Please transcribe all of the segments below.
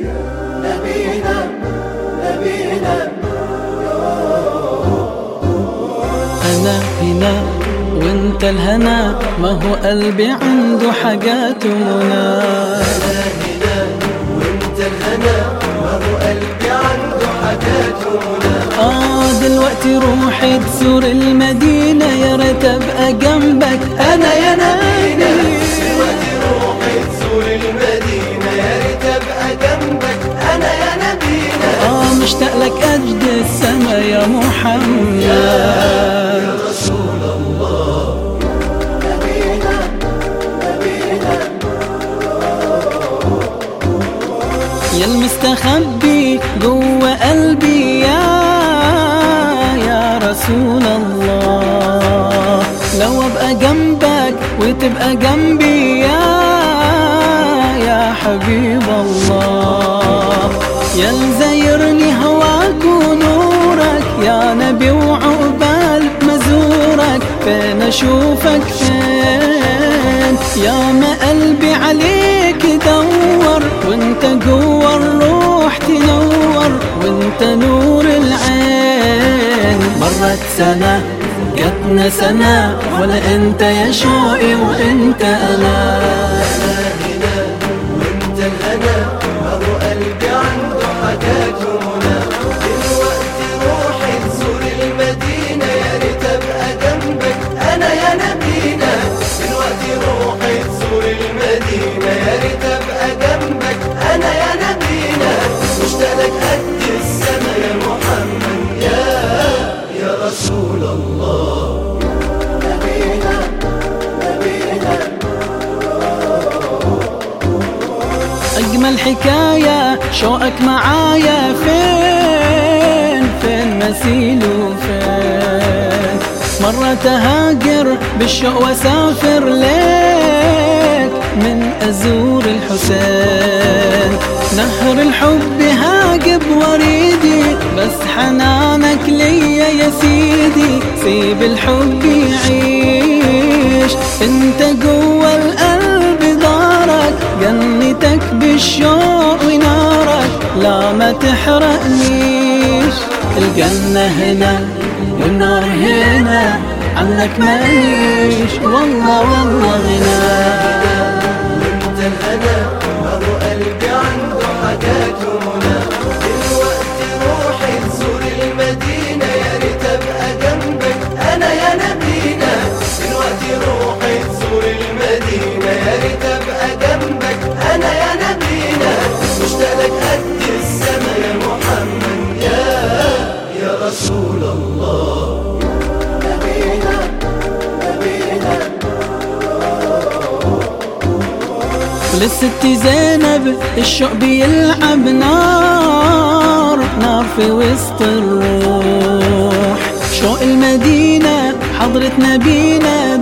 نبينا نبينا. أنا هنا وانت الهنا، ما هو قلبي عنده حاجات ومنى. أنا هنا وانت الهنا، ما هو قلبي عنده حاجات ومنى. دلوقتي روحي تزور المدينة، يا ريت ابقى جنبك أنا يا نبينا. دلوقتي روحي تزور المدينة، يا ريت ابقى جنبك أنا يا نبينا. مشتاق لك أجد السما يا محمد يا رسول الله. نبينا نبينا. يا المستخبي جوا قلبي يا رسول الله، لو ابقى جنبك وتبقى جنبي يا حبيب الله. يا الزيرني هواك ونورك يا نبي، وعقبال مزورك فين اشوفك فين. يا ما قلبي عليك دور، وانت جوا الروح تنور، وانت نور العين. مرت سنة جاتنا سنة، ولا انت يا شوقي وانت انا. أنا هنا وانت الهنا، ما هو قلبي عنده حاجات ومنى. دلوقتي روحي تزور المدينة، يا ريت ابقى جنبك أنا يا نبينا. دلوقتي روحي تزور المدينة، يا ريت ابقى جنبك أنا يا نبينا. مشتاق لك قد السما يا محمد يا رسول الله. نبينا نبينا. أجمل حكاية شوقك معايا، فين مثيل وفين. مرة تهاجر بالشوق واسافر ليك، من أزور الحسين. نهر الحب هاجب وريدي، بس حنانك ليا يا سيدي. سيب الحب يعيش، انت جوا القلب دارك. جنتك بالشوق ونارك، لا ما تحرقنيش. الجنة هنا والنار هنا، عنك ماليش والله والله غنى. وانت الهنا، ما هو قلبي عنده حاجات ومنى. دلوقتي روحي تزور المدينة، يا ريت ابقى جنبك أنا يا نبينا. دلوقتي روحي تزور المدينة، يا ريت ابقى جنبك أنا يا نبينا. مشتاق لك قد السما يا محمد يا رسول الله. نبينا نبينا. للست زينب الشوق بيلعب نار في وسط الروح. شوق المدينة حضرة نبينا،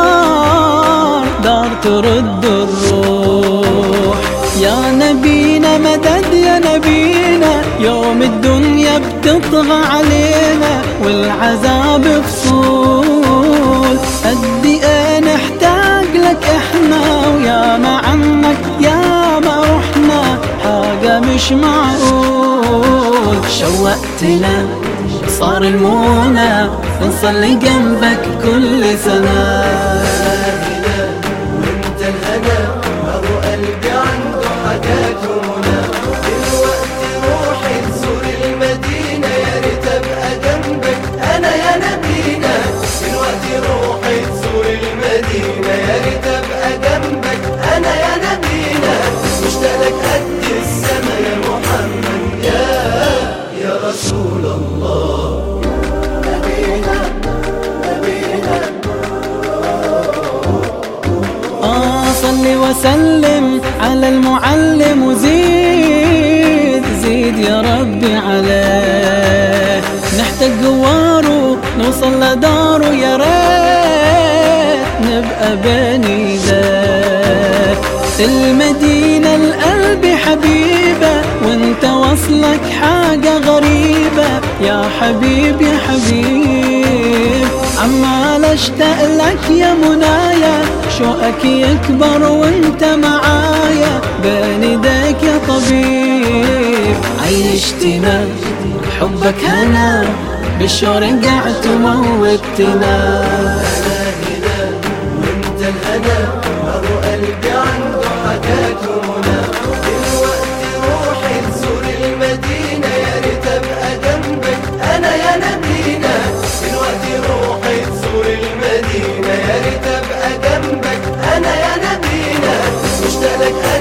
دار ترد الروح. يا نبينا مدد يا نبينا، يوم الدنيا بتطغى علينا والعذاب فصول. قد ايه نحتاج لك احنا، ويا ما عنك يا ما رحنا، حاجة مش معقول. شوقتنا صار المنى، نصلي جنبك كل سنة. هنا وانت الهنا، ما هو قلبي عنده حاجات ومنى. دلوقتي روحي تزور المدينة، يا ريت ابقى جنبك أنا يا نبينا. دلوقتي روحي تزور المدينة، يا ريت ابقى جنبك أنا يا نبينا. مشتاق لك قد السما يا محمد يا رسول الله. نبينا نبينا. صلي وسلم على المعلم، وزيد يا ربي عليه. نحتاج جواره نوصل لداره، يا ريت نبقى بين ايديه. المدينة القلب حبيبة، وانت وصلك حاجة غريبة. يا حبيب يا حبيب، عمال اشتاق لك يا منايا. شوقك يكبر وانت معايا، بين ايديك يا طبيب. عيشتنا حبك هنا بالشوق رجعت وموتنا. أنا هنا وانت الهنا، أبو قلبي عنده حاجات ومنى. دلوقتي روحي تزور المدينة، يا ريت أبقى جنبك أنا يا نبينا. دلوقتي روحي تزور المدينة، يا ريت أبقى جنبك أنا يا نبينا. مشتاق لك